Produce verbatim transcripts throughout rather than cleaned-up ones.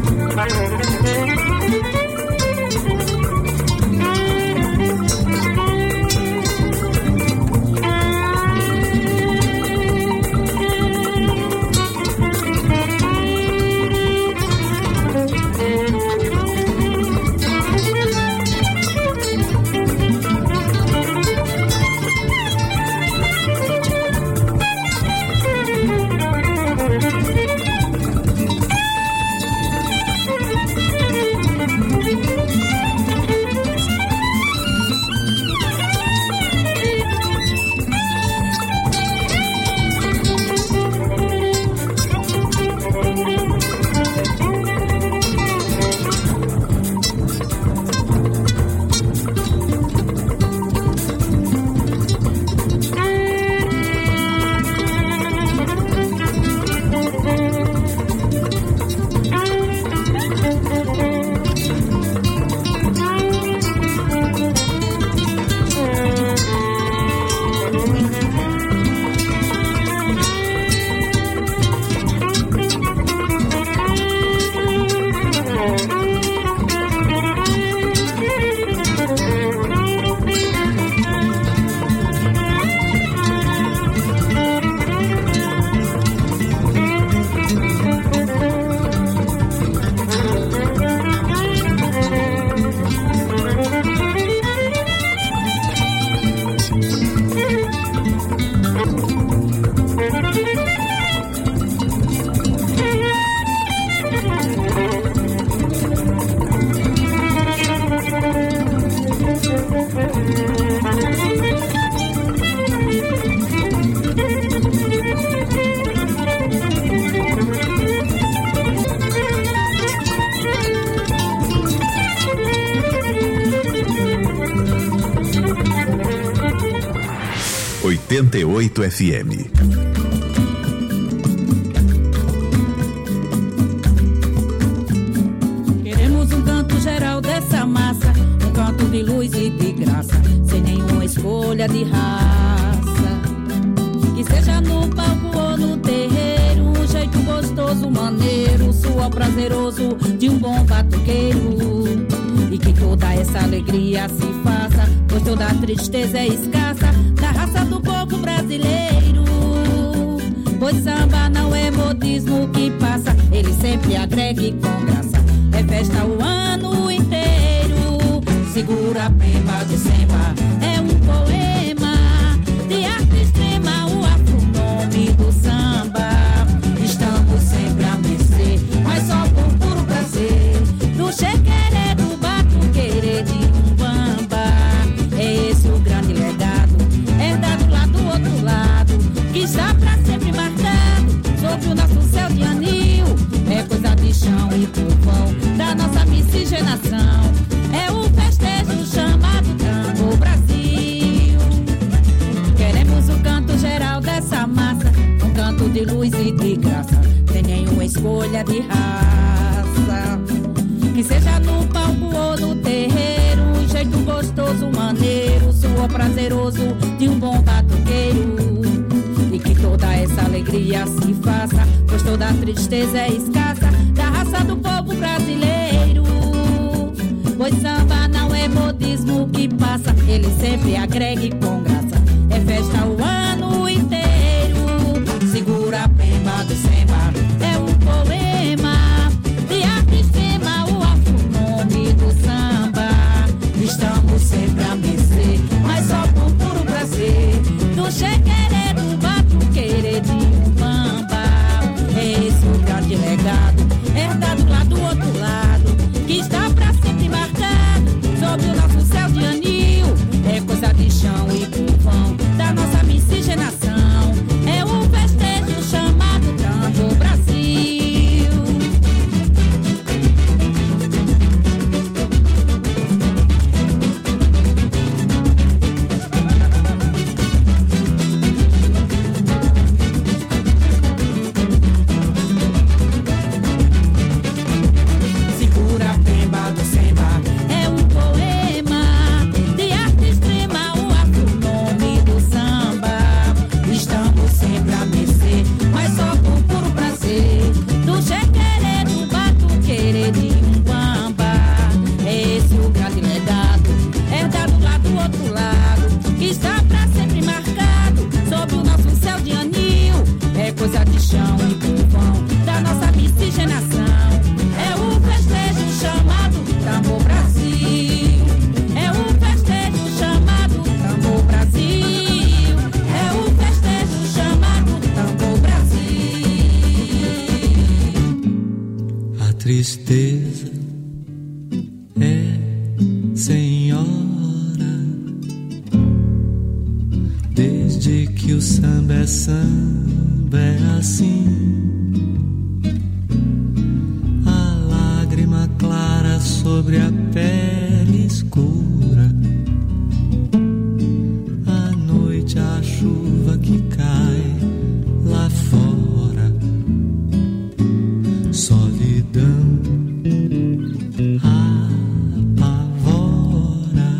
oitenta e oito F M. Queremos um canto geral dessa massa, um canto de luz e de graça, sem nenhuma escolha de raça. Que seja no palco ou no terreiro, um jeito gostoso, maneiro, suor prazeroso de um bom batuqueiro. E que toda essa alegria se faça, pois toda a tristeza é escassa, da raça do povo brasileiro. Pois samba não é modismo que passa, ele sempre agrega e com graça. É festa o ano inteiro. Segura a pemba de Semba, é um poema de arte extrema, o afro-nome do samba. Estamos sempre a mercê, mas só por puro prazer, do chequerê, do batuquerê de Umbamba. É esse o grande legado, herdado lá do outro lado, que está pra sempre marcado sobre o nosso céu de anil. É coisa de chão e povão da nossa miscigenação. É o festejo chamado Tango Brasil. Queremos o canto geral dessa massa, um canto de luz e de graça, sem nenhuma escolha de raça. Que seja no palco ou no terreiro, um jeito gostoso, maneiro, suor prazeroso de um bom batuqueiro. E que toda essa alegria se faça, pois toda a tristeza é escassa, da raça do povo brasileiro. Pois samba não é modismo que passa, ele sempre agrega e com graça. É festa o ano inteiro. Segura a pemba do Semba, é um poema de arte extrema, o afro-nome do samba. Estamos sempre a mercê, mas só por puro prazer, do chequerê, do batuquerê de Umbamba. É esse o grande legado, herdado lá do outro lado, que está pra sempre marcado sobre o nosso céu de anil. É coisa de chão e tristeza é senhora, desde que o samba é samba é assim. A lágrima clara sobre a pele escura, à noite a chuva que cai lá fora. Solidão apavora,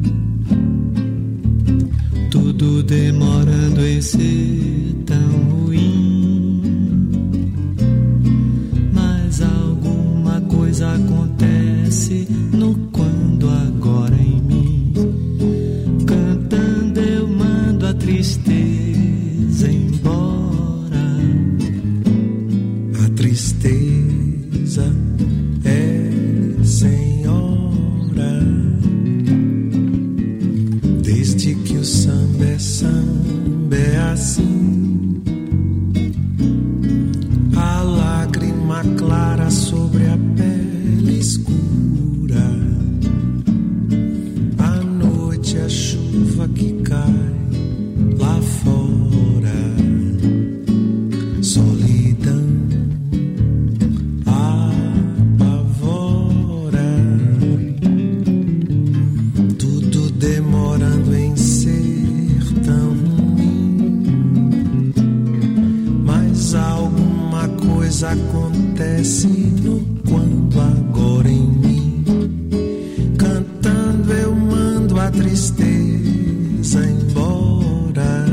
tudo demorando em ser tão ruim. Mas alguma coisa acontece no quando agora em mim. Cantando eu mando a tristeza embora. A tristeza é senhora, desde que o samba é samba é assim. A lágrima clara sobre a pele escura, à noite a chuva que cai lá fora. Solidão apavora, tudo demorando em ser tão ruim. Mas alguma coisa acontece no quando agora em mim. Cantando eu mando a tristeza embora.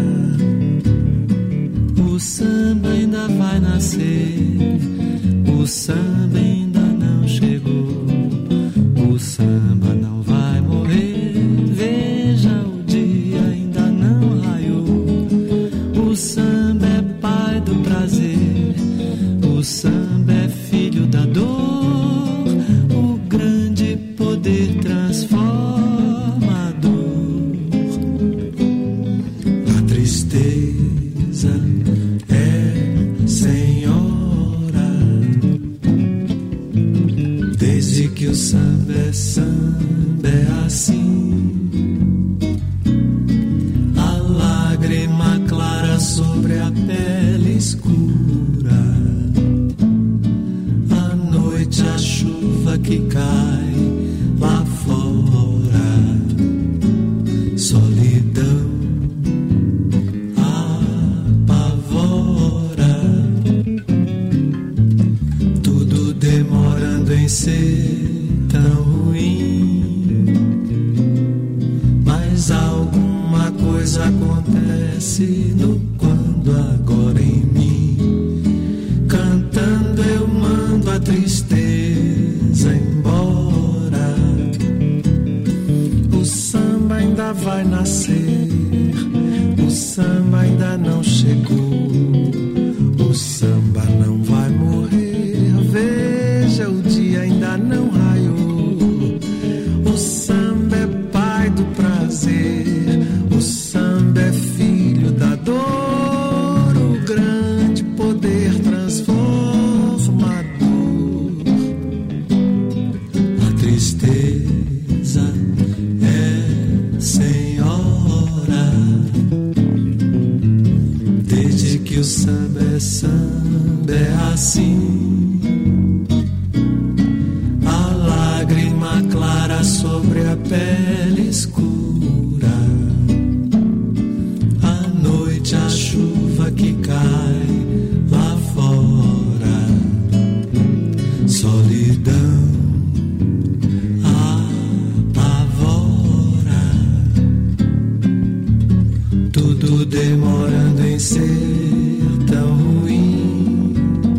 O samba ainda vai nascer, o samba ainda não chegou, o samba não vai morrer. Veja, o dia ainda não raiou. O samba é pai do prazer, o samba é filho da dor, o grande poder transformador. A tristeza é senhora, desde que o samba é samba é assim. A lágrima clara sobre a pele escura, à noite a chuva que cai lá fora. Solidão apavora, tudo demorando em ser tão ruim. Mas alguma coisa acontece no quando agora em mim. Cantando eu mando a tristeza embora. O samba ainda vai nascer, o samba ainda não chegou, o samba não vai morrer. Veja, o dia ainda não raiou. O samba é pai do prazer, o samba é filho da dor, o grande poder transformador. A tristeza é senhora, desde que o samba é samba é assim. A lágrima clara sobre a pele escura, à noite a chuva que cai lá fora. Solidão apavora, tudo demorando em ser tão ruim.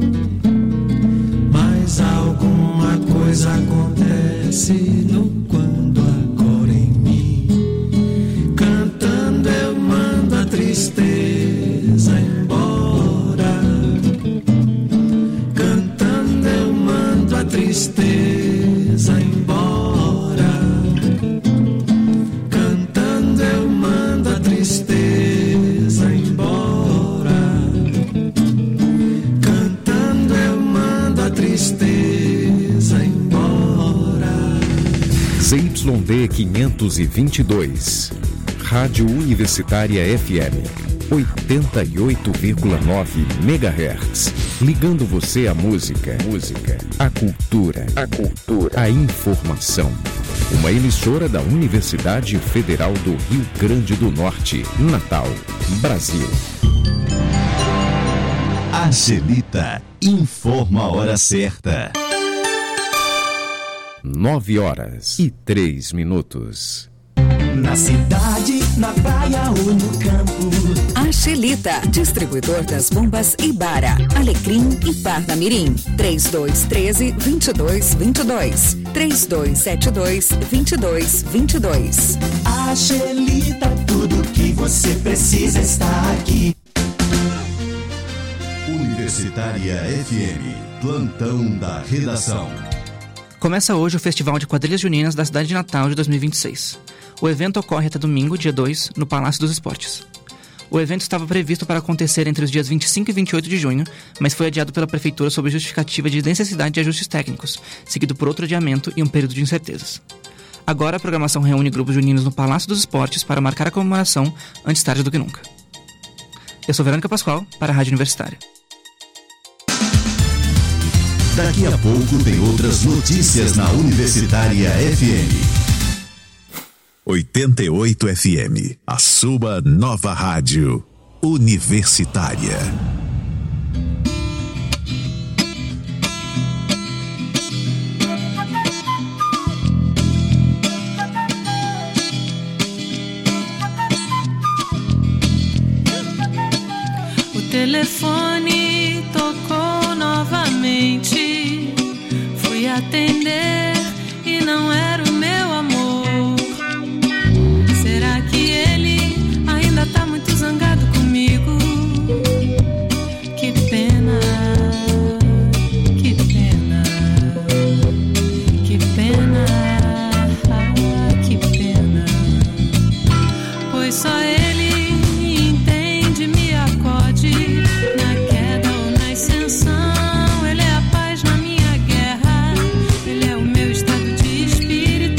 Mas alguma coisa acontece no quando agora em mim. Cantando eu mando a tristeza embora. Cantando eu mando a tristeza embora. Cantando eu mando a tristeza embora. Cantando eu mando a tristeza Z Y D quinhentos e vinte e dois, Rádio Universitária F M, oitenta e oito vírgula nove megahertz, ligando você à música, música, à cultura, à cultura, à informação. Uma emissora da Universidade Federal do Rio Grande do Norte, Natal, Brasil. Angelita informa a hora certa. Nove horas e três minutos. Na cidade, na praia ou no campo. Angelita, distribuidor das bombas Ibara, Alecrim e Parnamirim. três dois um três, dois dois dois dois. três dois sete dois, dois dois dois dois. Angelita, tudo que você precisa está aqui. Universitária F M, plantão da redação. Começa hoje o Festival de Quadrilhas Juninas da cidade de Natal de dois mil e vinte e seis. O evento ocorre até domingo, dia dois, no Palácio dos Esportes. O evento estava previsto para acontecer entre os dias vinte e cinco e vinte e oito de junho, mas foi adiado pela Prefeitura sob justificativa de necessidade de ajustes técnicos, seguido por outro adiamento e um período de incertezas. Agora a programação reúne grupos juninos no Palácio dos Esportes para marcar a comemoração antes tarde do que nunca. Eu sou Verônica Pascoal, para a Rádio Universitária. Daqui a pouco tem outras notícias na Universitária F M. oitenta e oito F M, a sua nova rádio universitária. O telefone tocou novamente. Fui atender e não era o meu amor. Será que ele ainda tá muito zangado comigo? Que pena, que pena, que pena, que pena. Pois só ele entende, me acode na queda ou na ascensão. Ele é a paz na minha guerra, ele é o meu estado de espírito.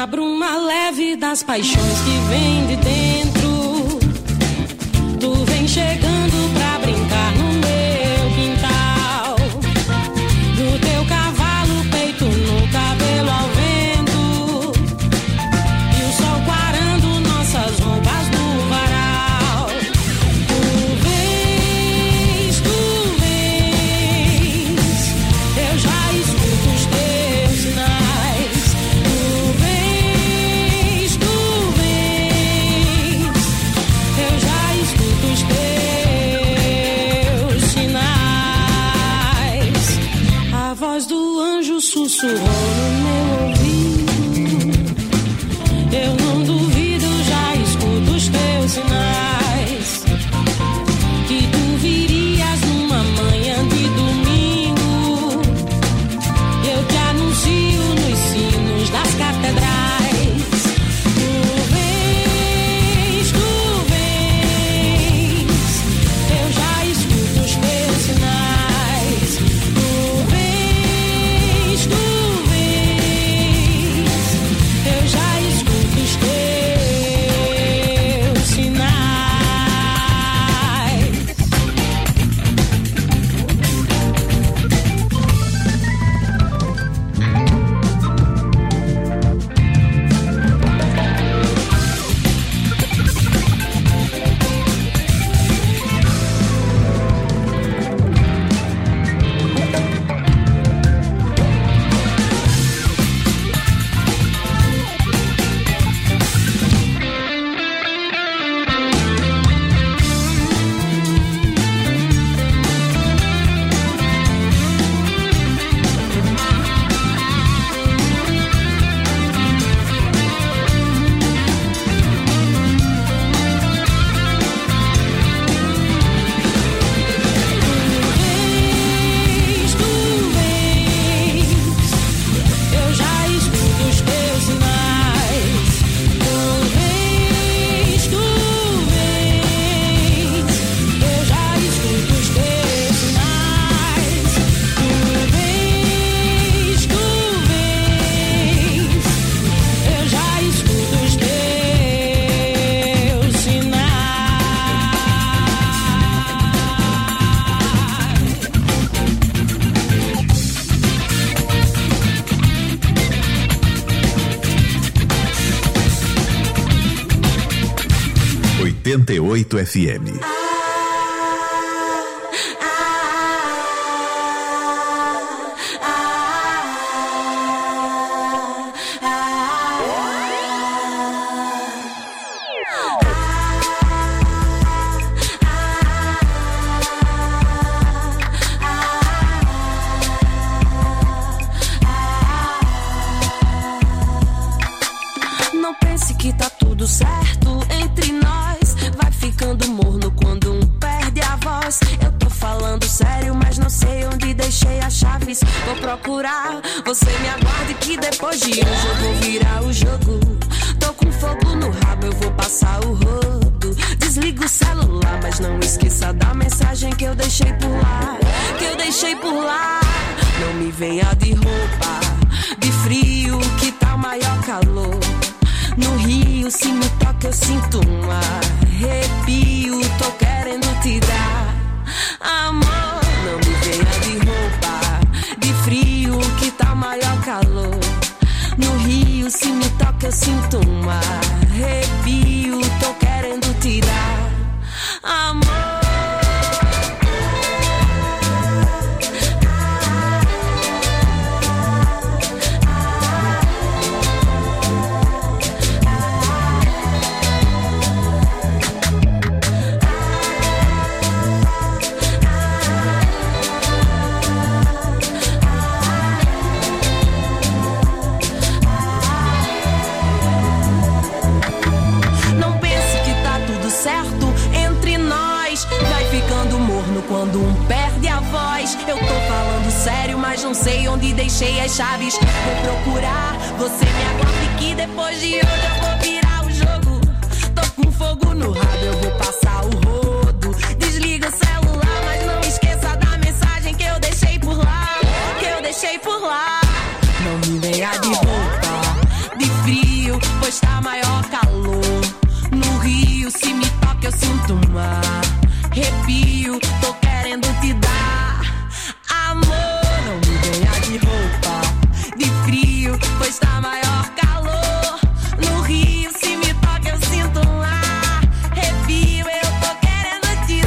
Na bruma leve das paixões que vem de dentro, tu vem chegando pra brincar no meu quintal. Do teu cavalo, peito no cabelo ao vento, e o sol quarando nossas roupas no varal. Tu vens, tu vens, eu já escuto os teus sinais. Tu vens, tu vens, eu já escuto os teus sinais. A voz do anjo sussurrou no meu ouvido. Eu não duvido, já escuto os teus sinais. Que tu virias numa manhã de domingo. Eu te anuncio nos sinos das catedrais. Tu vens, tu vens, eu já escuto os teus sinais. Tu vens, tu vens, eu já escuto os teus sinais. oitenta e oito F M. Não pense que tá tudo certo entre nós. Vai ficando morno quando um perde a voz. Eu tô falando sério, mas não sei onde deixei as chaves. Vou procurar, você me aguarde que depois de hoje eu vou virar o jogo. Tô com fogo no rabo, eu vou passar o rodo. Desliga o celular, mas não esqueça da mensagem que eu deixei por lá. Que eu deixei por lá. Não me venha de roupa de frio, que tá o maior calor. No Rio, se me toca eu sinto um arrepio. Tô querendo te dar amor. Não me venha de roupa de frio, que tá o maior calor. No Rio, se me toca eu sinto um arrepio. Tô querendo te dar amor. Quando um perde a voz, eu tô falando sério, mas não sei onde deixei as chaves. Vou procurar, você me aguarde que depois de hoje eu vou virar o jogo. Tô com fogo no rabo, eu vou passar o rodo. Desliga o celular, mas não esqueça da mensagem que eu deixei por lá. Que eu deixei por lá. Não me venha de roupa de frio, está maior calor. No Rio, se me toca eu sinto um arrepio. Tô querendo te dar amor. Não me venha de roupa de frio, pois tá maior calor. No Rio, se me toca eu sinto um arrepio. Eu tô querendo te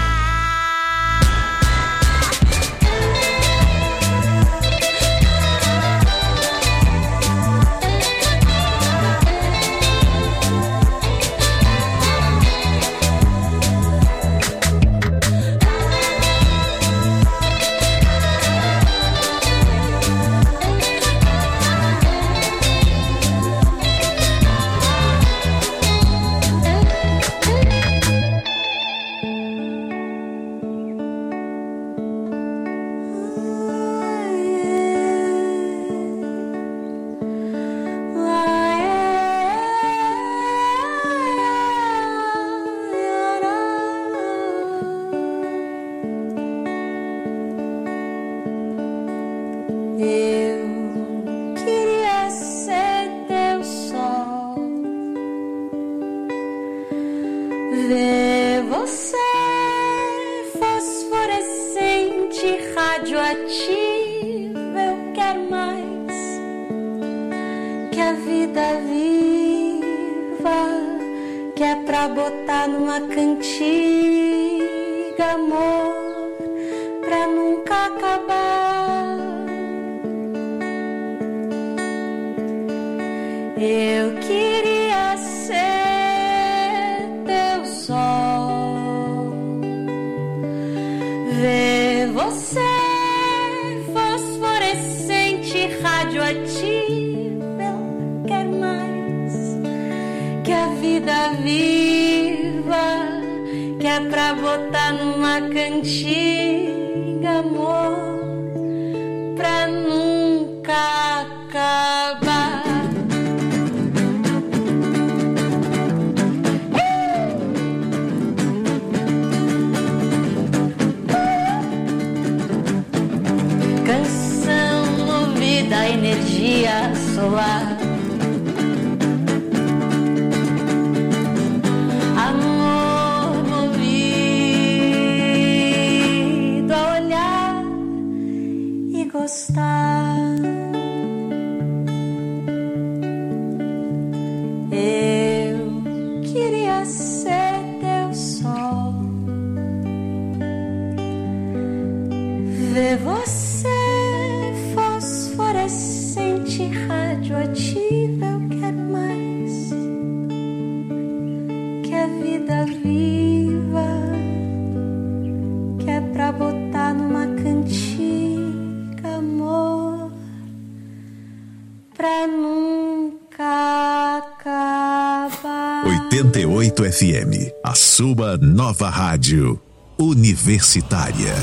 oitenta e oito F M, a sua nova rádio universitária.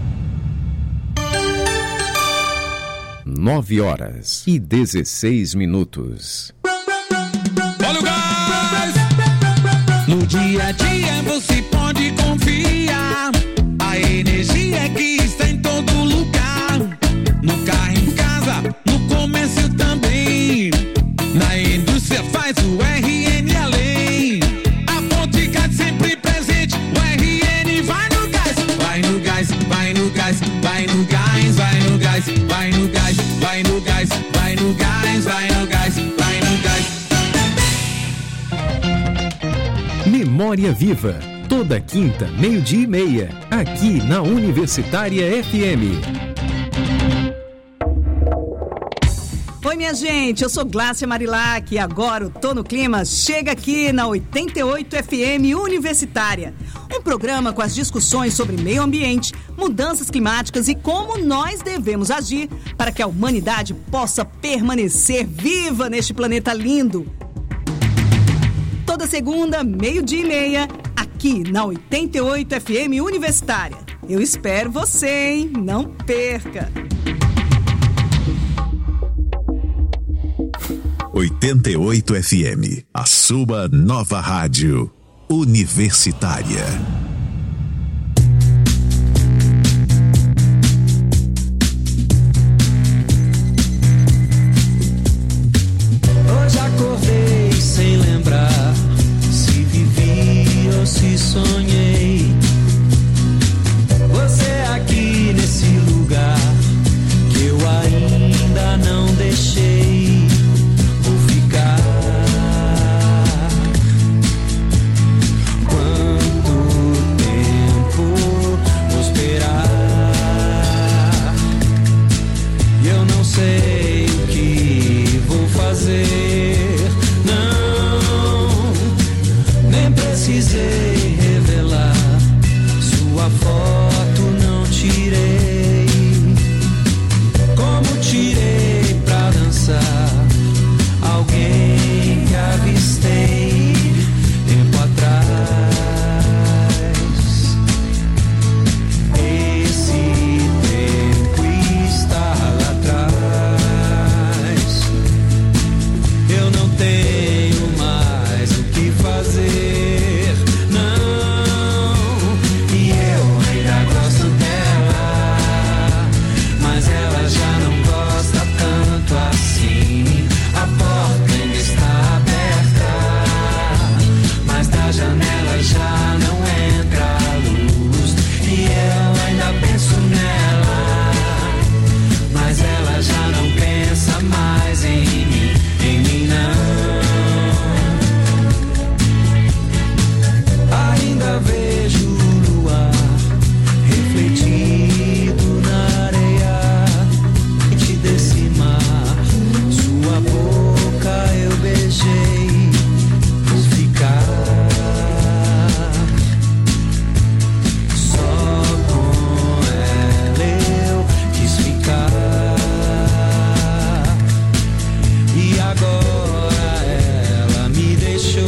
Nove horas e dezesseis minutos. Olha o gás! No dia a dia você pode confiar. A energia que está em todo lugar. No carro, em casa, no comércio também. Na indústria faz o R N além. A Fonte Gás sempre presente. O R N vai no gás. Vai no gás, vai no gás, vai no gás, vai no gás, vai no gás, vai no gás, vai no gás, vai no gás, vai no gás. Memória Viva, toda quinta, meio-dia e meia, aqui na Universitária F M. Oi, minha gente, eu sou Glácia Marilac e agora o Tô no Clima chega aqui na oitenta e oito F M Universitária. Um programa com as discussões sobre meio ambiente, mudanças climáticas e como nós devemos agir para que a humanidade possa permanecer viva neste planeta lindo. Toda segunda, meio-dia e meia, aqui na oitenta e oito F M Universitária. Eu espero você, hein? Não perca! oitenta e oito F M, a sua nova rádio universitária. Hoje acordei sei o que vou fazer. Não, nem precisei revelar. Sua foto não tirei, como tirei pra dançar alguém que avistei tempo atrás. Esse tempo está lá atrás. Eu não tenho mais o que fazer, não. E eu ainda gosto dela, mas ela já não gosta tanto assim. A porta ainda está aberta, mas da janela já não entra a luz. E eu ainda penso nela, mas ela já não pensa mais em mim, em mim não. Ainda vejo o luar refletido na areia quente desse mar. Sua boca eu beijei por ficar. Só com ela eu quis ficar. E agora ela me deixou.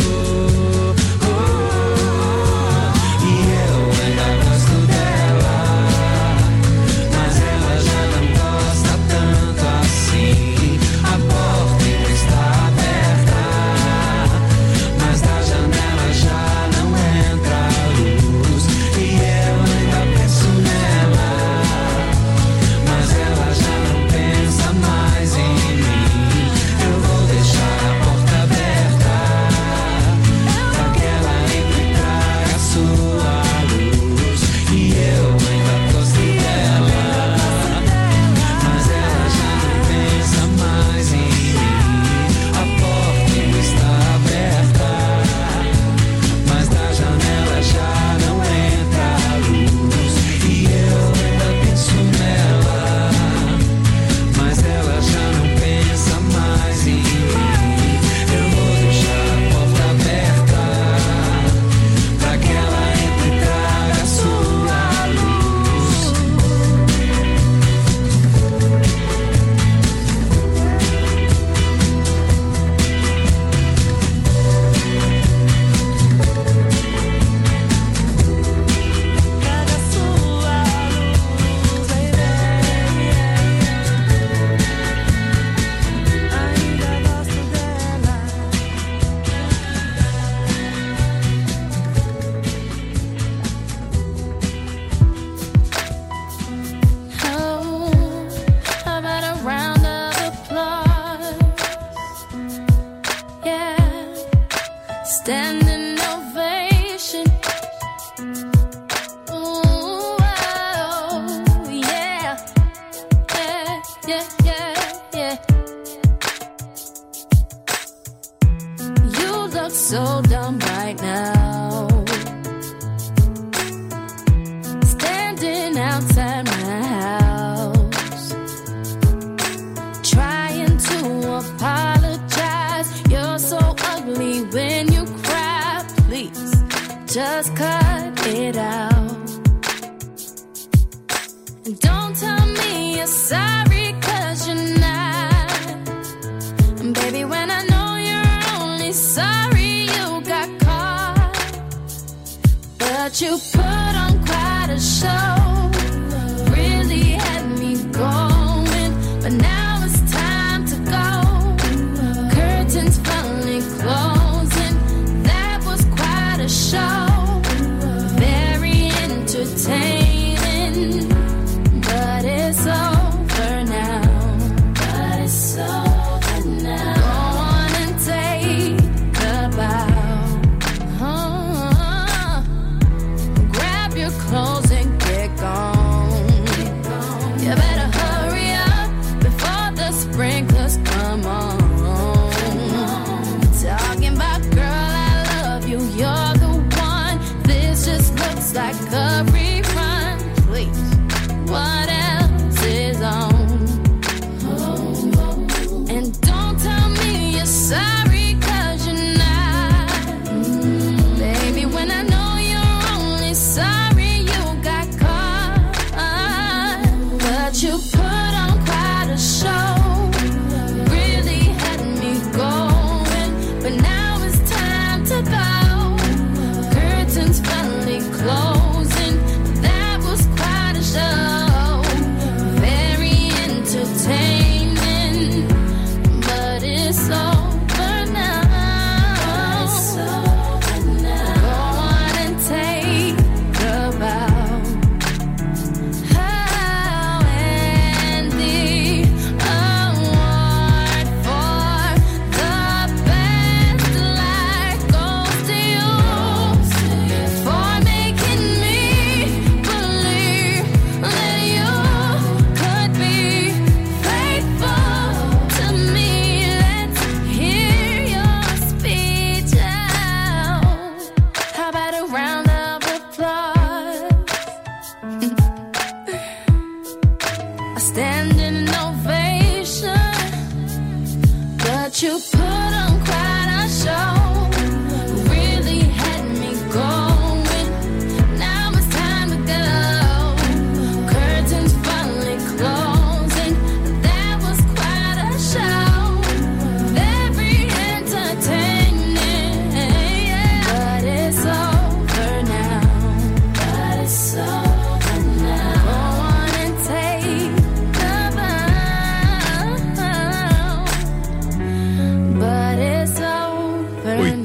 Oh, e eu ainda gosto dela, mas ela já não gosta tanto assim. A porta ainda está aberta, mas da janela já não entra a luz. E eu ainda penso nela, mas ela já não pensa mais em mim. Eu vou deixar a porta aberta pra que ela entre e traga sua luz. E eu ainda gosto dela, mas ela já não pensa mais em mim. A porta ainda está aberta, mas da janela já não entra a luz. E eu ainda penso nela, mas ela já não pensa mais em mim. Eu vou deixar a porta aberta pra que ela entre e traga sua luz. Traga sua luz, baby. Ainda gosto dela. Oh, how about a round of applause? Yeah, standing ovation. Ooh, oh, yeah, yeah, yeah, yeah, yeah. You look so dumb right now, standing outside my house, trying to apologize. You're so ugly when you cry. Please, just cut it out. And don't tell me you're sorry, 'cause you're not. And baby, when I know you're only sorry you got caught, but you put on quite a show, really had me going, but now it's time to go. Curtains finally closing, that was quite a show. Very entertaining, but it's over now. But it's over now. Go on and take a bow. Oh, grab your clothes and get gone. You better hurry up before the sprinklers come on. Talking about, girl, I love you, you're the one. This just looks like a rerun. Please, what else is on? Oh.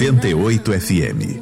oitenta e oito F M.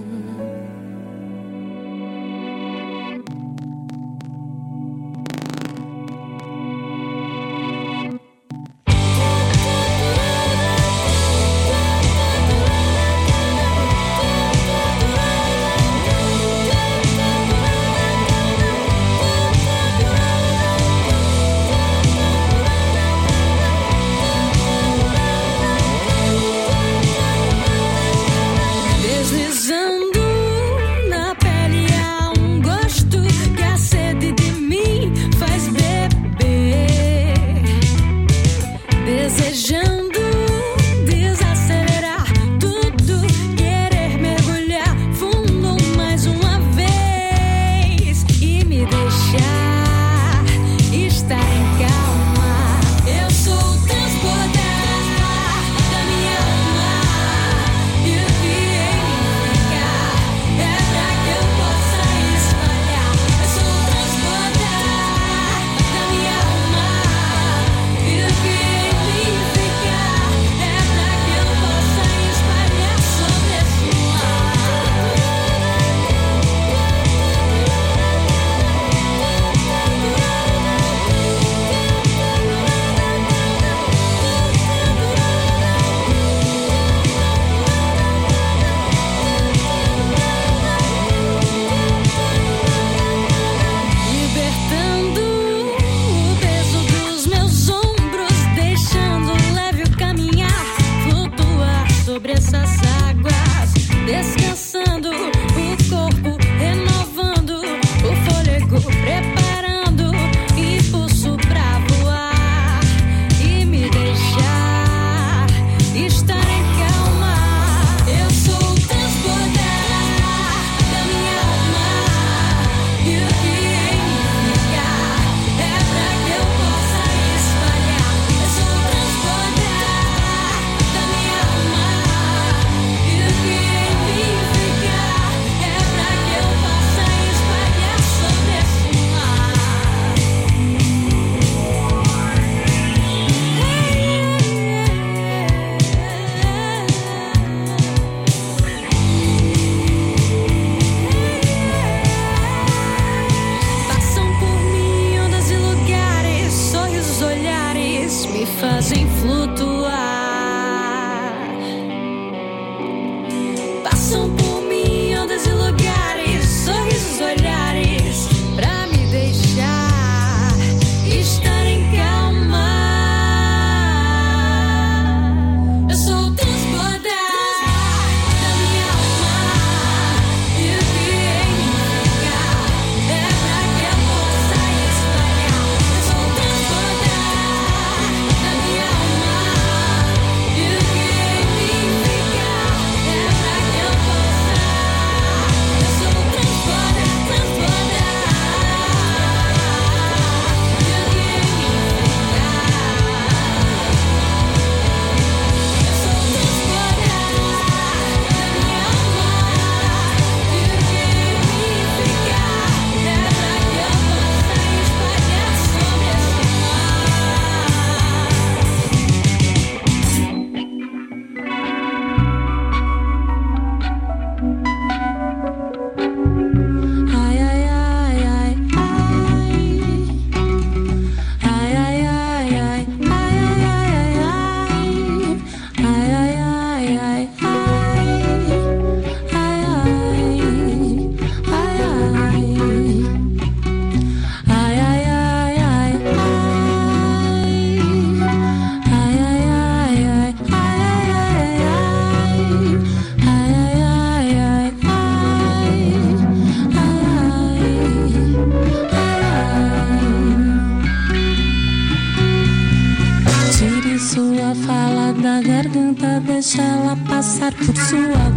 deixa ela passar por sua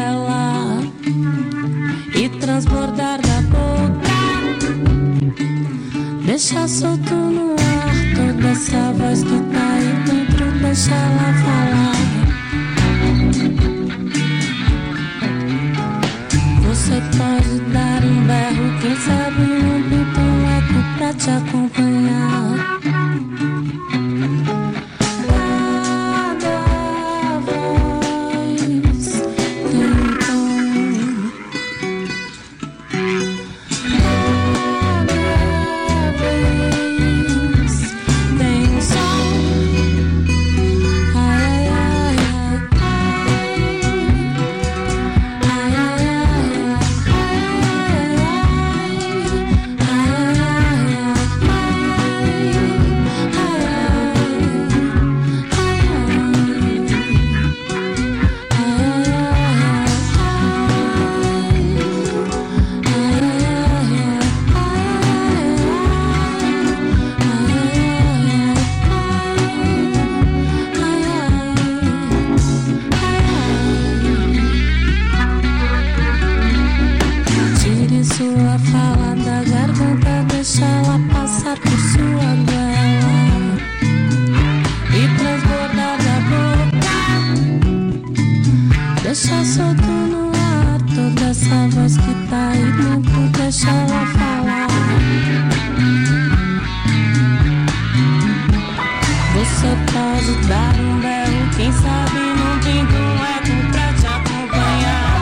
goela e transbordar da boca. Deixa solto no ar toda essa voz que tá aí dentro, deixa ela falar. Você pode dar um berro, quem sabe um grito, um eco pra te acompanhar. Cada voz tem eu posso dar um berro, quem sabe não pinto um eco pra te acompanhar.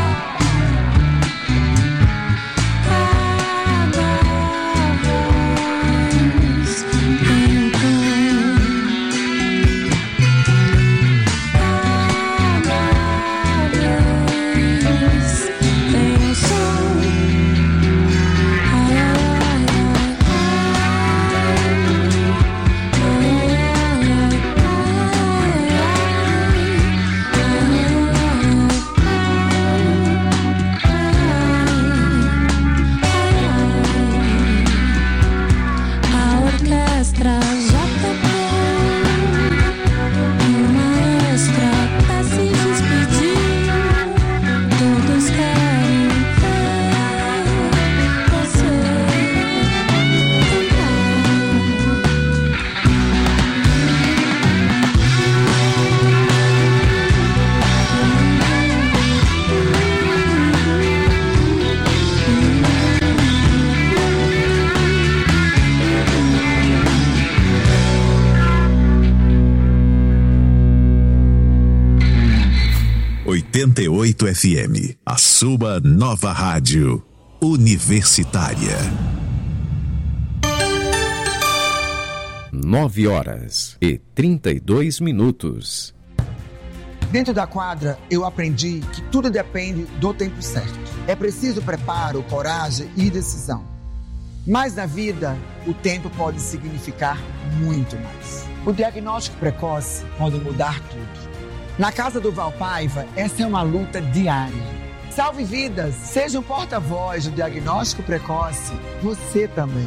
oitenta e oito F M, a sua nova rádio universitária. Nove horas e trinta e dois minutos. Dentro da quadra, eu aprendi que tudo depende do tempo certo. É preciso preparo, coragem e decisão. Mas na vida, o tempo pode significar muito mais. O diagnóstico precoce pode mudar tudo. Na Casa do Valpaiva, essa é uma luta diária. Salve vidas, seja um porta-voz do diagnóstico precoce, você também.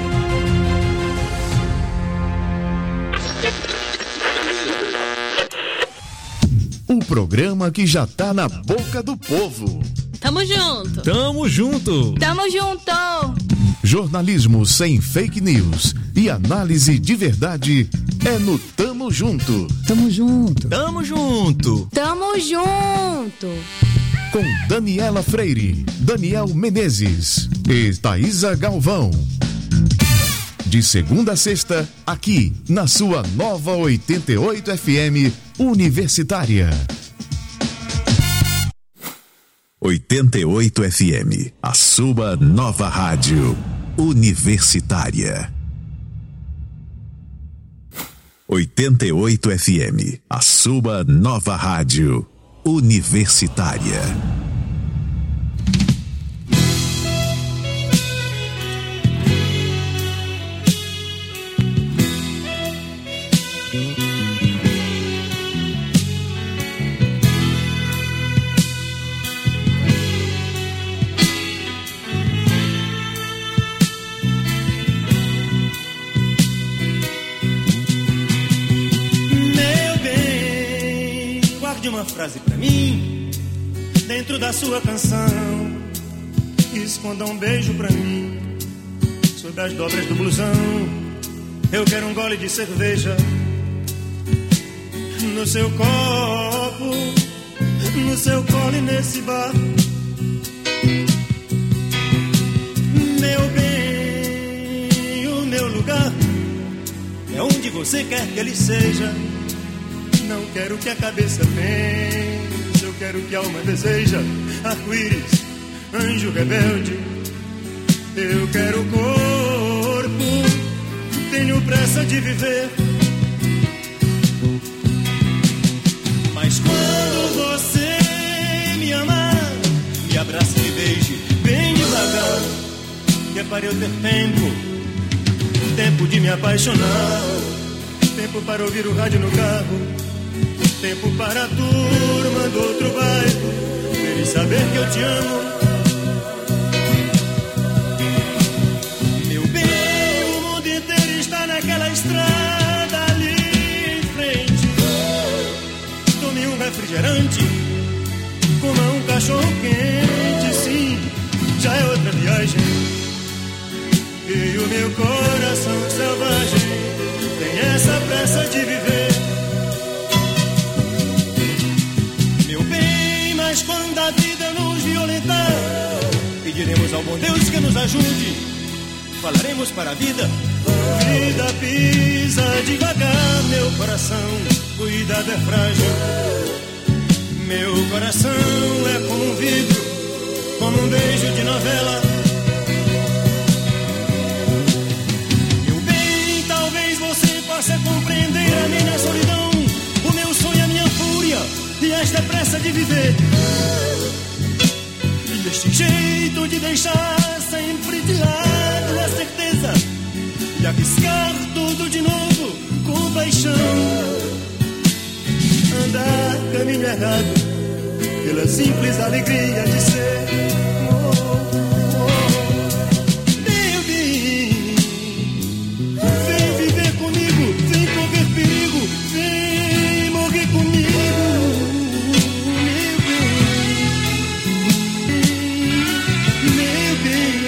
Um programa que já tá na boca do povo. Tamo junto. Tamo junto. Tamo junto. Jornalismo sem fake news e análise de verdade é no Tamo Junto. Tamo junto. Tamo junto. Tamo junto. Com Daniela Freire, Daniel Menezes e Thaisa Galvão. De segunda a sexta, aqui na sua nova oitenta e oito F M Universitária. oitenta e oito F M, a sua nova rádio universitária. oitenta e oito F M, a sua nova rádio universitária. Uma frase pra mim, dentro da sua canção, esconda um beijo pra mim, sob as dobras do blusão. Eu quero um gole de cerveja no seu copo, no seu colo e nesse bar. Meu bem, o meu lugar é onde você quer que ele seja. Não quero que a cabeça pense, eu quero que a alma deseja. Arco-íris, anjo rebelde, eu quero o corpo, tenho pressa de viver. Mas quando você me amar, me abrace e me beije bem devagar, que é para eu ter tempo, tempo de me apaixonar, tempo para ouvir o rádio no carro, tempo para a turma do outro bairro eles saber que eu te amo. Meu bem, o mundo inteiro está naquela estrada ali em frente. Tome um refrigerante, coma um cachorro quente. Sim, já é outra viagem. E o meu coração selvagem tem essa pressa de viver. Mas quando a vida nos violentar, pediremos ao bom Deus que nos ajude. Falaremos para a vida vida pisa devagar, meu coração, cuidado é frágil. Meu coração é como um vidro, como um beijo de novela. Meu bem, talvez você possa compreender a minha solidão, o meu sonho, a minha fúria e esta pressa de viver. E este jeito de deixar sempre de lado a certeza e arriscar tudo de novo com paixão. Andar caminho errado pela simples alegria de ser. Oh, oh. Meu bem, vem viver comigo, vem correr perigo, vem morrer comigo. Meu bem,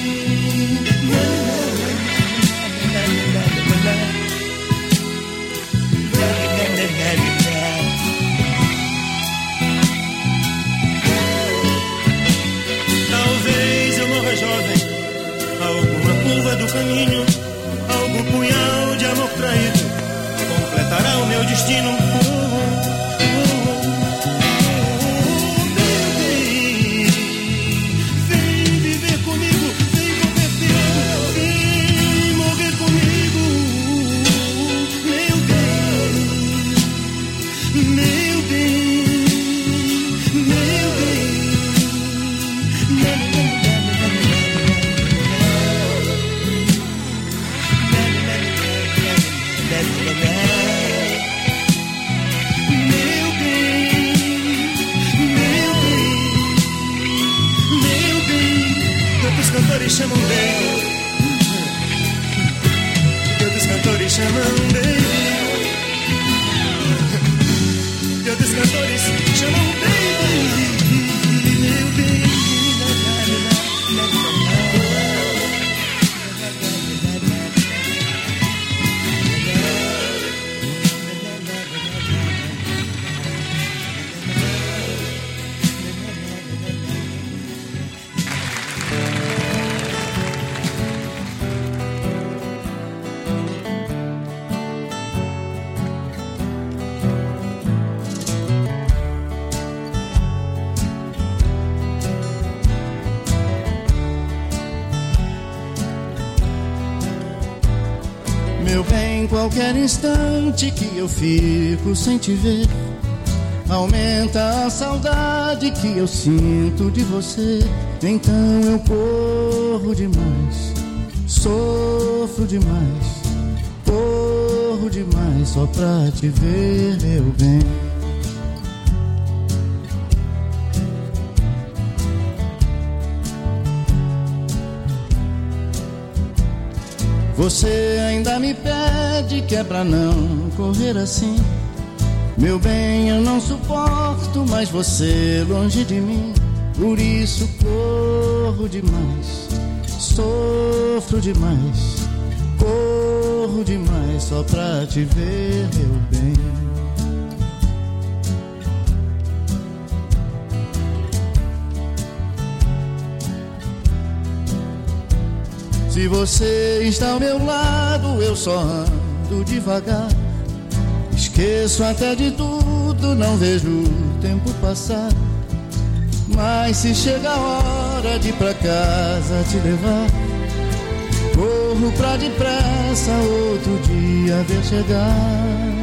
jovem, alguma curva do caminho, algum punhal de amor traído completará o meu destino. Oh, oh, oh, oh, meu bem, vem viver comigo, vem correr perigo, vem morrer comigo. Meu bem, meu bem, meu bem, meu bem. Cantores chamam bem, que outros cantores chamam bem, que outros cantores chamam bem, meu bem. Qualquer instante que eu fico sem te ver, aumenta a saudade que eu sinto de você. Então eu corro demais, sofro demais, corro demais só pra te ver, meu bem. Você ainda me pede que é pra não correr assim. Meu bem, eu não suporto mais você longe de mim. Por isso corro demais, sofro demais, corro demais só pra te ver, meu bem. Se você está ao meu lado, eu só ando devagar. Esqueço até de tudo, não vejo o tempo passar. Mas se chega a hora de ir pra casa te levar, corro pra depressa outro dia ver chegar.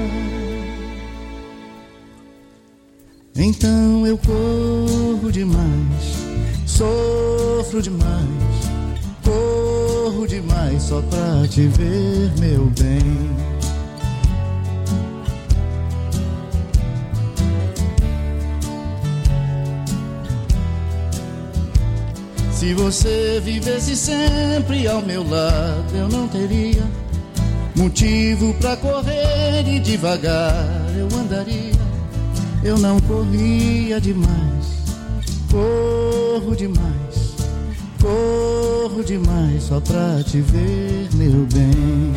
Então eu corro demais, sofro demais, corro demais só pra te ver, meu bem. Se você vivesse sempre ao meu lado, eu não teria motivo pra correr e devagar eu andaria. Eu não corria demais, corro demais, corro demais só pra te ver, meu bem.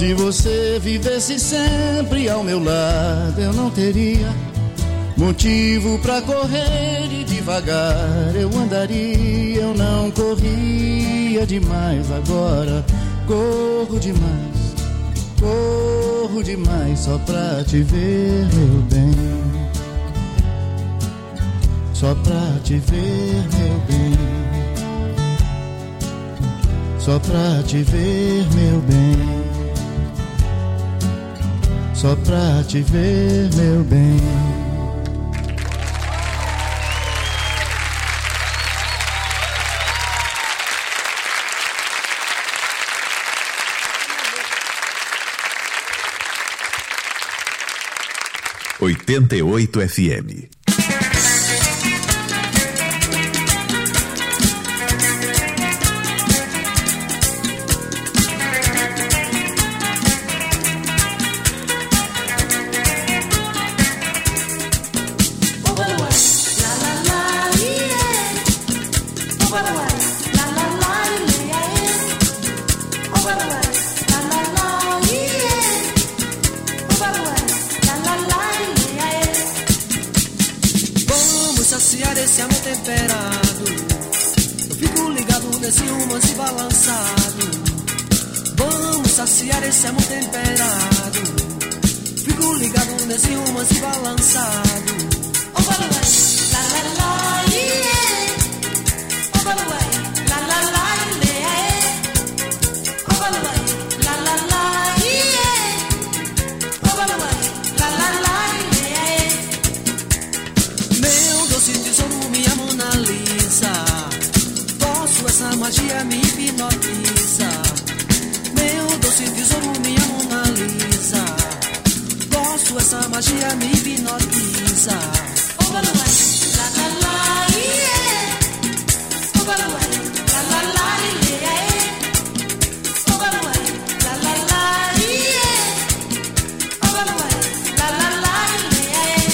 Se você vivesse sempre ao meu lado, eu não teria motivo pra correr e devagar eu andaria. Eu não corria demais, agora corro demais, corro demais só pra te ver, meu bem. Só pra te ver, meu bem. Só pra te ver, meu bem. Só pra te ver, meu bem. oitenta e oito F M. Esse amor temperado, eu fico ligado nesse romance balançado. Vamos saciar esse amor temperado, fico ligado nesse romance balançado. Oh, baluai, la la la, yeah. Oh, baluai, la la la, yeah. Oh, baluai, la la la, yeah. Oh, baluai, la la la, yeah. Meu doce tesouro, minha Mona Lisa, posso essa magia me hipnotiza. Meu doce tesouro, minha Mona Lisa, posso essa magia me hipnotiza. Oh, baluai, la la la, yeah. Oh, baluai, la la la, yeah. Oh, baluai, la la la, yeah. Oh, baluai, la la la, yeah.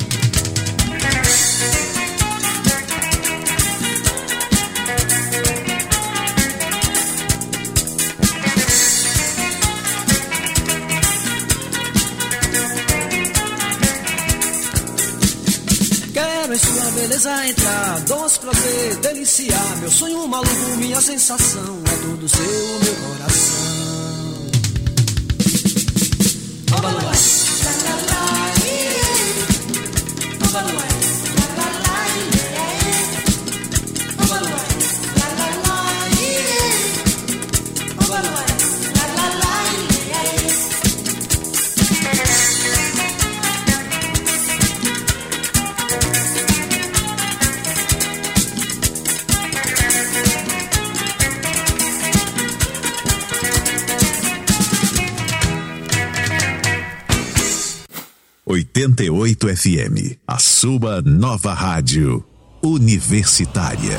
Quero em sua beleza entrar, doce prazer, deliciar. Meu sonho maluco, minha sensação é tudo seu, meu coração. Oh, baluai, la la la, yeah. Oh, baluai, la la la, yeah. Oh, baluai, la la la, yeah. Oh, baluai, la la la, yeah. oitenta e oito F M, a sua nova rádio universitária.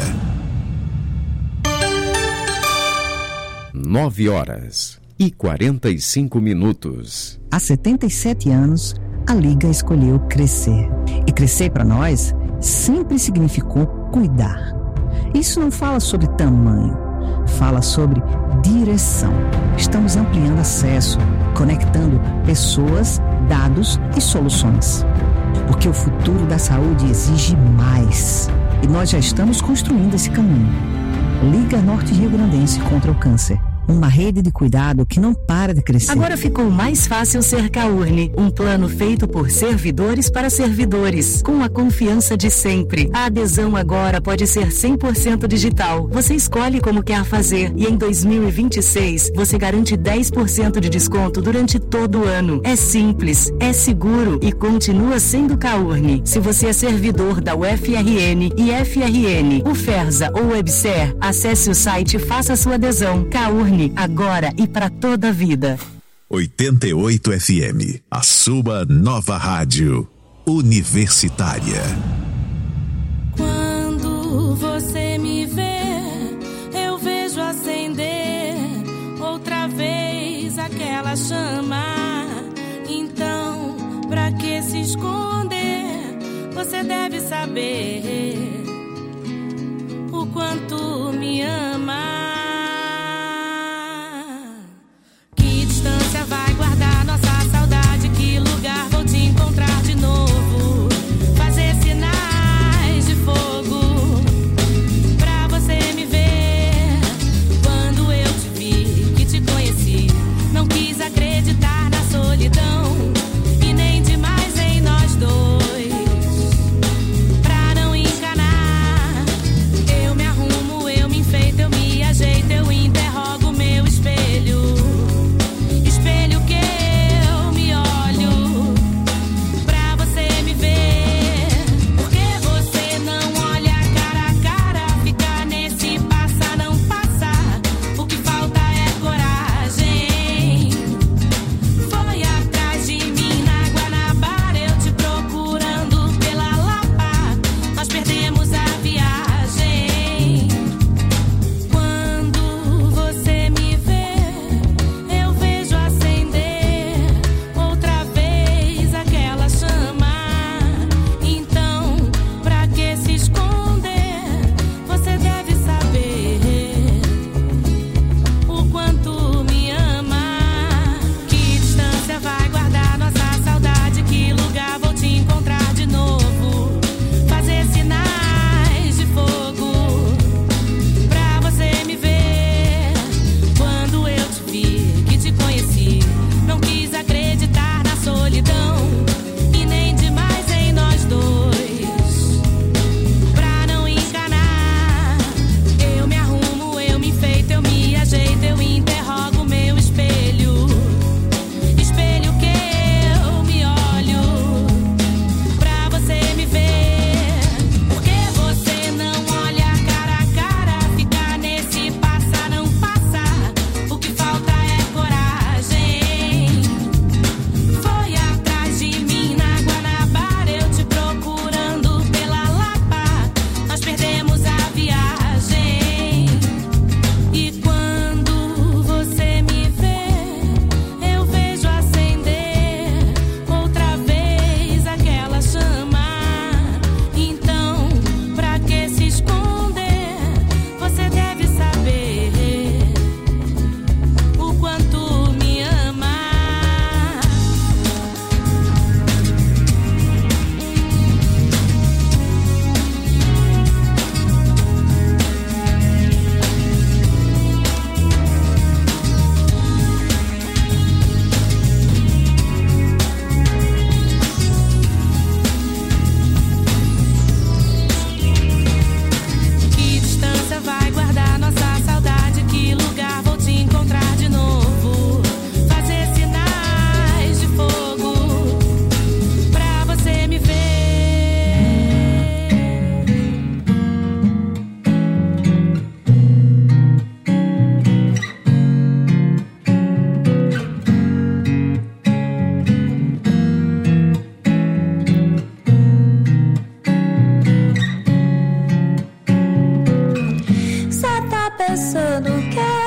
Nove horas e quarenta e cinco minutos. Há setenta e sete anos, a Liga escolheu crescer. E crescer para nós sempre significou cuidar. Isso não fala sobre tamanho, fala sobre direção. Estamos ampliando acesso, conectando pessoas, dados e soluções. Porque o futuro da saúde exige mais. E nós já estamos construindo esse caminho. Liga Norte Rio Grandense contra o Câncer. Uma rede de cuidado que não para de crescer. Agora ficou mais fácil ser Caurne. Um plano feito por servidores para servidores. Com a confiança de sempre. A adesão agora pode ser cem por cento digital. Você escolhe como quer fazer. E em dois mil e vinte e seis, você garante dez por cento de desconto durante todo o ano. É simples, é seguro e continua sendo Caurne. Se você é servidor da U F R N e F R N, UFERSA ou WebSer, acesse o site e faça sua adesão. Caurne. Agora e para toda a vida. oitenta e oito F M, a sua nova rádio universitária. Quando você me vê, eu vejo acender outra vez aquela chama. Então, pra que se esconder? Você deve saber o quanto me ama.